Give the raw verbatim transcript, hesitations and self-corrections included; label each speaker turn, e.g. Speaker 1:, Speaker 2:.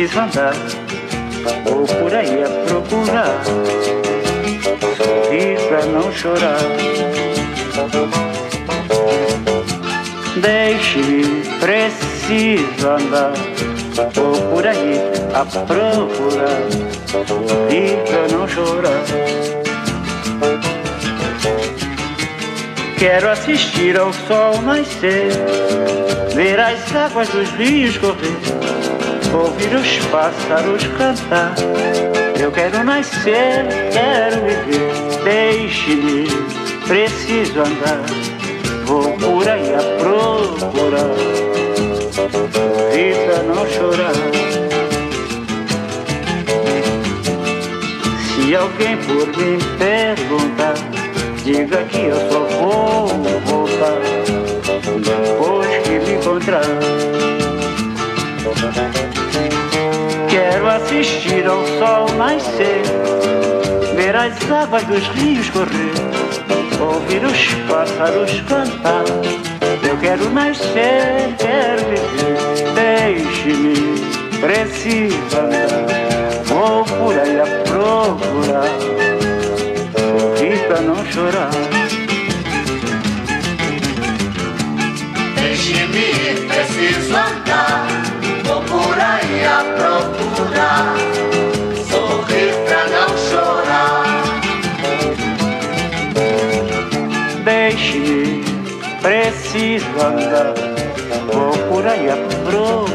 Speaker 1: preciso andar, vou por aí a procurar, sorrir pra não chorar. Deixe-me, preciso andar, vou por aí a procurar, sorrir pra não chorar. Quero assistir ao sol nascer, ver as águas dos rios correr, ouvir os pássaros cantar. Eu quero nascer, quero viver. Deixe-me, preciso andar, vou por aí a procurar, sorrir pra não chorar. Se alguém por me perguntar, diga que eu só vou voltar depois que me encontrar. Quero assistir ao sol nascer, ver as águas dos rios correr, ouvir os pássaros cantar. Eu quero nascer, quero viver. Deixe-me, preciso andar, vou por aí a procurar, sorrir pra não chorar.
Speaker 2: Deixe-me, preciso andar, vou por aí a procurar, sorrir pra não chorar.
Speaker 1: Deixe-me, preciso andar, vou por aí a procurar,